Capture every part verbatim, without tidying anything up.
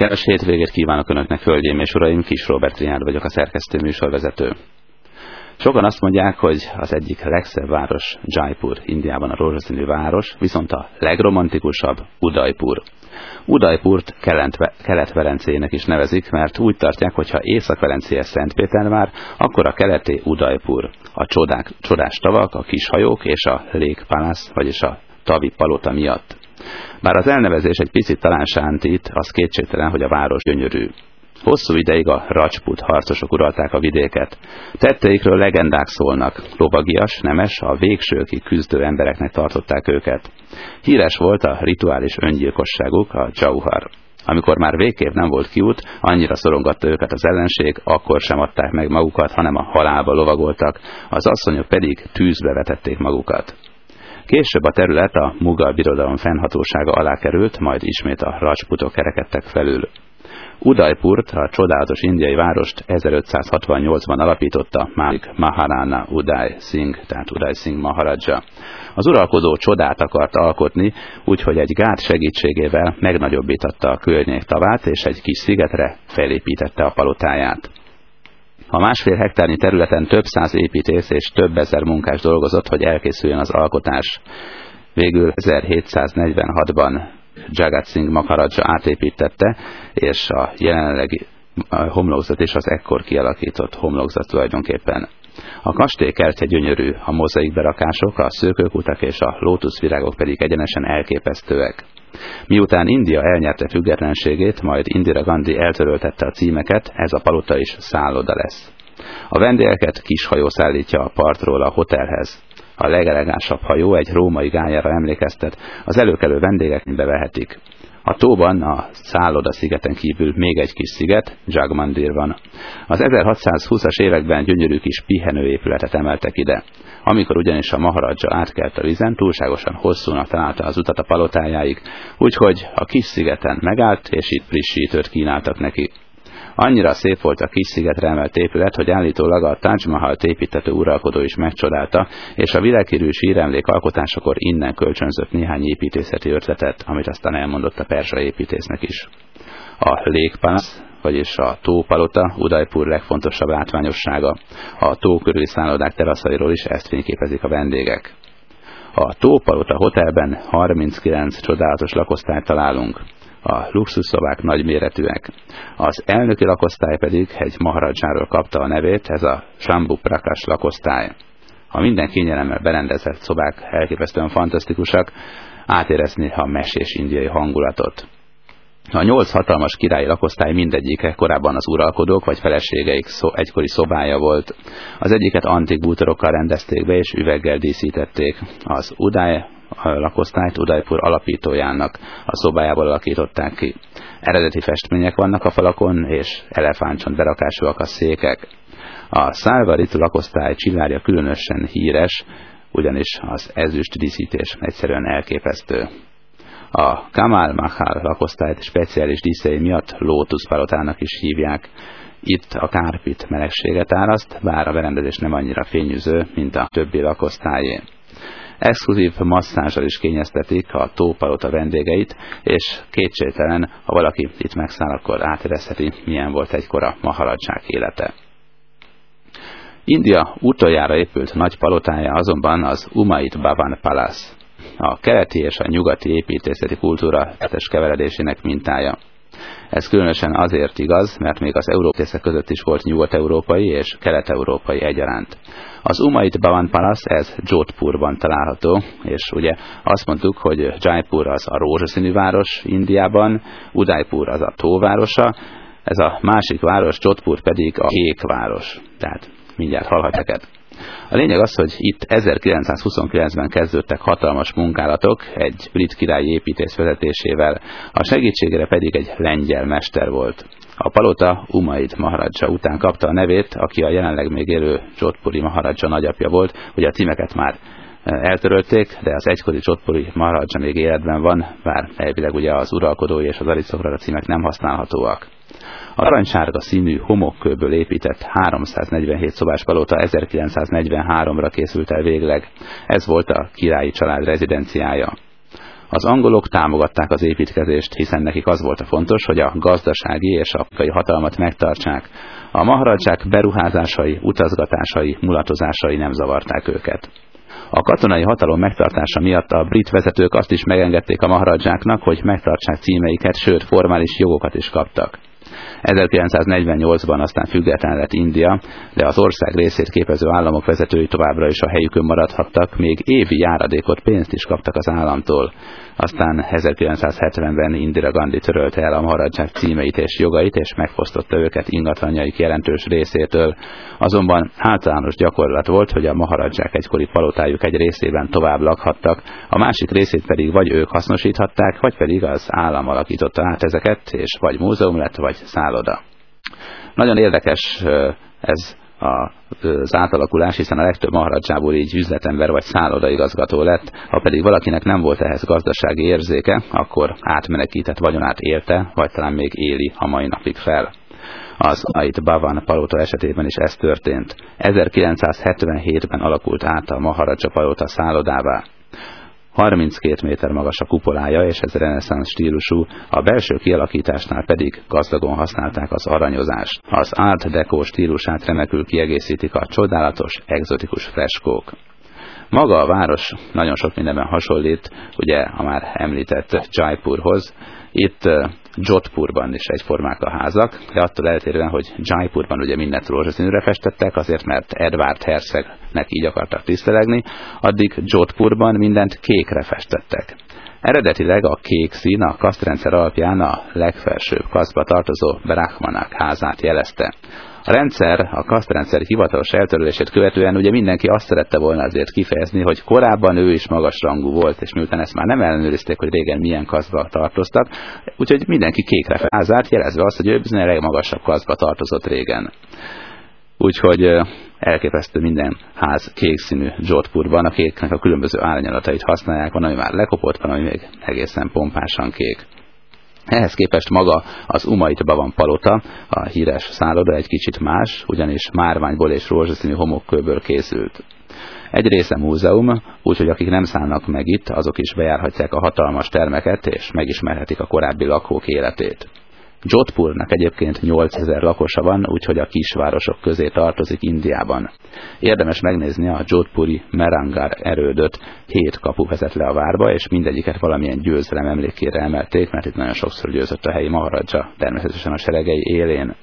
Kellemes hétvégét kívánok Önöknek, hölgyeim és uraim, Kis Róbert Riárd vagyok, a szerkesztő műsorvezető. Sokan azt mondják, hogy az egyik legszebb város Jaipur, Indiában a rózsaszínű város, viszont a legromantikusabb Udaipur. Udaipurt Kelet-Velencének is nevezik, mert úgy tartják, hogy ha Észak-Velencéhez Szentpétervár, akkor a keleti Udaipur. A csodák, csodás tavak, a kis hajók és a Lake Palace, vagyis a tavi palota miatt. Bár az elnevezés egy picit talán sántít, az kétségtelen, hogy a város gyönyörű. Hosszú ideig a Rajput harcosok uralták a vidéket. Tetteikről legendák szólnak, lovagias, nemes, a végsőkig küzdő embereknek tartották őket. Híres volt a rituális öngyilkosságuk, a Jauhar. Amikor már végképp nem volt kiút, annyira szorongatta őket az ellenség, akkor sem adták meg magukat, hanem a halálba lovagoltak, az asszonyok pedig tűzbe vetették magukat. Később a terület a Mughal birodalom fennhatósága alá került, majd ismét a Rajputok kerekedtek felül. Udaipurt, a csodálatos indiai várost ezerötszázhatvannyolcban alapította Malik Maharana Uday Singh, tehát Uday Singh Maharaja. Az uralkodó csodát akart alkotni, úgyhogy egy gát segítségével megnagyobbította a környék tavát, és egy kis szigetre felépítette a palotáját. A másfél hektárnyi területen több száz építész és több ezer munkás dolgozott, hogy elkészüljön az alkotás. Végül ezerhétszáznegyvenhatban Jagat Singh Maharaja átépítette, és a jelenlegi homlokzat is az ekkor kialakított homlokzat tulajdonképpen. A kastély kertje gyönyörű, a mozaikberakások, a szőkőkutak és a lótuszvirágok pedig egyenesen elképesztőek. Miután India elnyerte függetlenségét, majd Indira Gandhi eltöröltette a címeket, ez a palota is szálloda lesz. A vendégeket kis hajó szállítja a partról a hotelhez. A legelegánsabb hajó egy római gáljára emlékeztet, az előkelő vendégek bevehetik. A tóban, a szálloda szigeten kívül még egy kis sziget, Jagmandir van. Az ezerhatszázhúszas években gyönyörű kis pihenőépületet emeltek ide. Amikor ugyanis a Maharaja átkelt a vizen, túlságosan hosszúnak találta az utat a palotájáig, úgyhogy a kis szigeten megállt, és itt frissítőt kínáltak neki. Annyira szép volt a kis szigetre emelt épület, hogy állítólag a Taj Mahalt építető uralkodó is megcsodálta, és a világhírű síremlék alkotásakor innen kölcsönzött néhány építészeti ötletet, amit aztán elmondott a perzsa építésznek is. A Lake Palace, vagyis a tópalota Udaipur legfontosabb látványossága. A tó körüli szállodák teraszairól is ezt fényképezik a vendégek. A tópalota hotelben harminckilenc csodálatos lakosztályt találunk. A luxusszobák nagyméretűek. Az elnöki lakosztály pedig egy maharajáról kapta a nevét, ez a Shambhu Prakash lakosztály. A minden kényelemmel berendezett szobák elképesztően fantasztikusak, átérezni a mesés indiai hangulatot. A nyolc hatalmas királyi lakosztály mindegyike korábban az uralkodók vagy feleségeik szó, egykori szobája volt. Az egyiket antik bútorokkal rendezték be és üveggel díszítették. Az Uday lakosztályt Udaipur alapítójának a szobájából alakították ki. Eredeti festmények vannak a falakon, és elefántcsont berakásúak a székek. A Salva-Ritu lakosztály csillárja különösen híres, ugyanis az ezüst díszítés egyszerűen elképesztő. A Kamal Mahal lakosztályt speciális díszei miatt lótuszpalotának is hívják. Itt a kárpit melegséget áraszt, bár a berendezés nem annyira fényűző, mint a többi lakosztályé. Exkluzív masszázsal is kényeztetik a tópalota vendégeit, és kétségtelen, ha valaki itt megszáll, akkor átérezheti, milyen volt egykor a maharadzsák élete. India utoljára épült nagy palotája azonban az Umayyad Bhavan Palace, a keleti és a nyugati építészeti kultúra hetes keveredésének mintája. Ez különösen azért igaz, mert még az európaiak között is volt nyugat-európai és kelet-európai egyaránt. Az Umayyad Bhavan Palace, ez Jodhpurban található, és ugye azt mondtuk, hogy Jaipur az a rózsaszínű város Indiában, Udaipur az a tóvárosa, ez a másik város, Jodhpur pedig a kék város. Tehát mindjárt hallhatják ezt. A lényeg az, hogy itt ezerkilencszázhuszonkilencben kezdődtek hatalmas munkálatok egy brit királyi építész vezetésével, a segítségére pedig egy lengyel mester volt. A palota Umayyad Maharaja után kapta a nevét, aki a jelenleg még élő Jodhpuri Maharaja nagyapja volt, ugye a címeket már eltörölték, de az egykori Jodhpuri Maharaja még életben van, bár elvileg ugye az uralkodói és az arisztokrata címek nem használhatóak. A aranysárga színű homokkőből épített háromszáznegyvenhét szobás palota ezerkilencszáznegyvenháromra készült el végleg. Ez volt a királyi család rezidenciája. Az angolok támogatták az építkezést, hiszen nekik az volt a fontos, hogy a gazdasági és a politikai hatalmat megtartsák. A maharadzsák beruházásai, utazgatásai, mulatozásai nem zavarták őket. A katonai hatalom megtartása miatt a brit vezetők azt is megengedték a maharadzsáknak, hogy megtartsák címeiket, sőt formális jogokat is kaptak. ezerkilencszáznegyvennyolcban aztán független lett India, de az ország részét képező államok vezetői továbbra is a helyükön maradhattak, még évi járadékot, pénzt is kaptak az államtól. Aztán ezerkilencszázhetvenben Indira Gandhi törölte el a maharadzsák címeit és jogait, és megfosztotta őket ingatlanjaik jelentős részétől. Azonban általános gyakorlat volt, hogy a maharadzsák egykori palotájuk egy részében tovább lakhattak, a másik részét pedig vagy ők hasznosíthatták, vagy pedig az állam alakította át ezeket, és vagy múzeum lett, vagy szálloda. Nagyon érdekes ez az átalakulás, hiszen a legtöbb maharadzsából így üzletember vagy szállodaigazgató lett, ha pedig valakinek nem volt ehhez gazdasági érzéke, akkor átmenekített vagyonát élte, vagy talán még éli a mai napig fel. Az Ait Bhavan palota esetében is ez történt. ezerkilencszázhetvenhétben alakult át a maharadzsa palota szállodává. harminckét méter magas a kupolája, és ez reneszánsz stílusú, a belső kialakításnál pedig gazdagon használták az aranyozást. Az Art Deco stílusát remekül kiegészítik a csodálatos, egzotikus freskók. Maga a város nagyon sok mindenben hasonlít, ugye a már említett Jaipurhoz. Itt Jodhpurban is egyformák a házak, de attól eltérően, hogy Jaipurban ugye mindent rózsaszínűre festettek, azért mert Edward hercegnek így akartak tisztelegni, addig Jodhpurban mindent kékre festettek. Eredetileg a kék szín a kasztrendszer alapján a legfelsőbb kasztba tartozó brahmanák házát jelezte. A rendszer, a kasztrendszer hivatalos eltörlését követően ugye mindenki azt szerette volna azért kifejezni, hogy korábban ő is magas rangú volt, és miután ezt már nem ellenőrizték, hogy régen milyen kasztba tartoztak, úgyhogy mindenki kékre házát, jelezve azt, hogy ő bizony a legmagasabb kasztba tartozott régen. Úgyhogy elképesztő minden ház kék színű Jodhpurban, a kéknek a különböző árnyalatait használják, van, ami már lekopott, van, ami még egészen pompásan kék. Ehhez képest maga az Umait Bhavan palota, a híres szálloda egy kicsit más, ugyanis márványból és rózsaszínű homokkőből készült. Egy része múzeum, úgyhogy akik nem szállnak meg itt, azok is bejárhatják a hatalmas termeket, és megismerhetik a korábbi lakók életét. Jodhpurnak egyébként nyolcezer lakosa van, úgyhogy a kisvárosok közé tartozik Indiában. Érdemes megnézni a Jodhpuri Mehrangarh erődöt, hét kapu vezet le a várba, és mindegyiket valamilyen győzelem emlékére emelték, mert itt nagyon sokszor győzött a helyi maharadzsa, természetesen a seregei élén.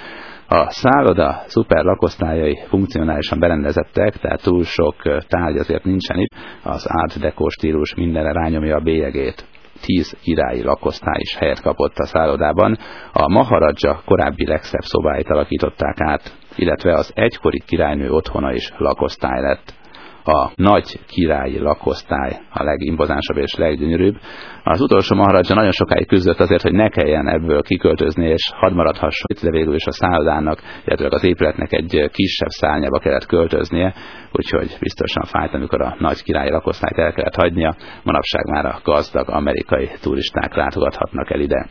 A szálloda szuper lakosztályai funkcionálisan berendezettek, tehát túl sok tárgy azért nincsen itt, az Art Deco stílus mindenre rányomja a bélyegét. Tíz királyi lakosztály is helyet kapott a szállodában. A maharadzsa korábbi legszebb szobáit alakították át, illetve az egykori királynő otthona is lakosztály lett. A nagy királyi lakosztály a legimpozánsabb és leggyönyörűbb. Az utolsó maharadzsa nagyon sokáig küzdött azért, hogy ne kelljen ebből kiköltözni, és hadd maradhasson itt, de végül is a szállodának, illetve az épületnek egy kisebb szárnyába kellett költöznie, úgyhogy biztosan fájt, amikor a nagy királyi lakosztályt el kellett hagynia. Manapság már a gazdag amerikai turisták látogathatnak el ide.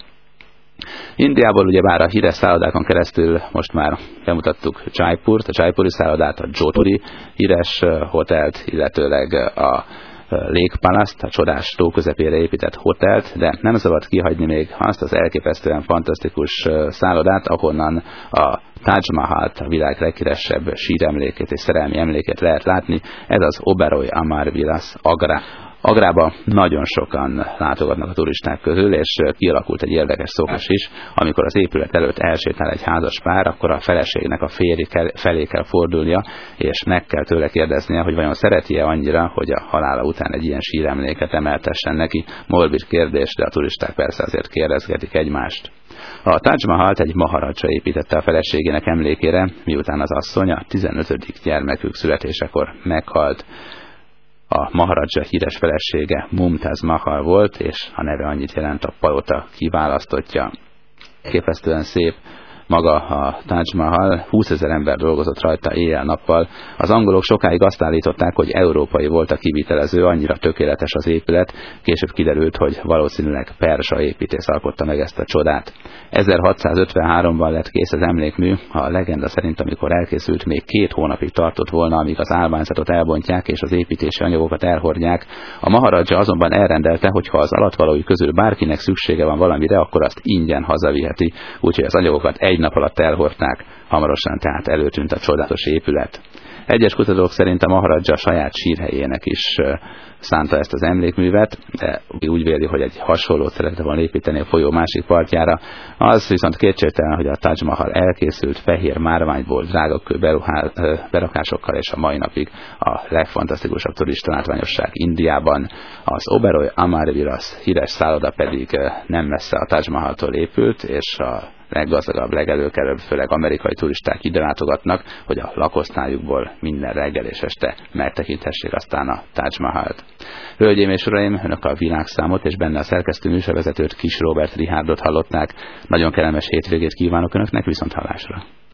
Indiából ugyebár a híres szállodákon keresztül most már bemutattuk Jaipurt, a Jaipuri szállodát, a Jodhpuri híres hotelt, illetőleg a Lake Palace, a csodás tó közepére épített hotelt, de nem szabad kihagyni még azt az elképesztően fantasztikus szállodát, ahonnan a Taj Mahalt, a világ leghíresebb síremlékét és szerelmi emlékét lehet látni. Ez az Oberoi Amar Vilas Agra. Agrába nagyon sokan látogatnak a turisták közül, és kialakult egy érdekes szokás is, amikor az épület előtt elsétál egy házas pár, akkor a feleségnek a férj felé kell fordulnia, és meg kell tőle kérdeznie, hogy vajon szereti-e annyira, hogy a halála után egy ilyen síremléket emeltessen neki. Morbid kérdés, de a turisták persze azért kérdezgetik egymást. A Taj Mahalt egy maharadzsa építette a feleségének emlékére, miután az asszony a tizenötödik gyermekük születésekor meghalt. A maharadzsa híres felesége Mumtaz Mahal volt, és a neve annyit jelent, a palota kiválasztottja. Képesztően szép maga a Taj Mahal, húszezer ember dolgozott rajta éjjel-nappal. Az angolok sokáig azt állították, hogy európai volt a kivitelező, annyira tökéletes az épület, később kiderült, hogy valószínűleg perzsa építész alkotta meg ezt a csodát. ezerhatszázötvenháromban lett kész az emlékmű, a legenda szerint, amikor elkészült, még két hónapig tartott volna, amíg az állványzatot elbontják és az építési anyagokat elhordják. A Maharaja azonban elrendelte, hogy ha az alattvalói közül bárkinek szüksége van valamire, akkor azt ingyen hazaviheti, úgyhogy az anyagokat egy nap alatt elhordták, hamarosan tehát előtűnt a csodálatos épület. Egyes kutatók szerint a Maharaja saját sírhelyének is szánta ezt az emlékművet, de úgy véli, hogy egy hasonlót szeretne volna építeni a folyó másik partjára. Az viszont kétségtelen, hogy a Taj Mahal elkészült fehér márványból, drágakő berakásokkal, és a mai napig a legfantasztikusabb turista látványosság Indiában. Az Oberoi Amar Vilas híres szálloda pedig nem messze a Taj Mahaltól épült, és a leggazdagabb, legelőkelőbb, főleg amerikai turisták ide látogatnak, hogy a lakosztályukból minden reggel és este megtekinthessék aztán a Taj Mahalt. Hölgyeim és uraim, önök a világszámot és benne a szerkesztő műsorvezetőt, Kis Róbert Richárdot hallották. Nagyon kellemes hétvégét kívánok önöknek, viszont hallásra!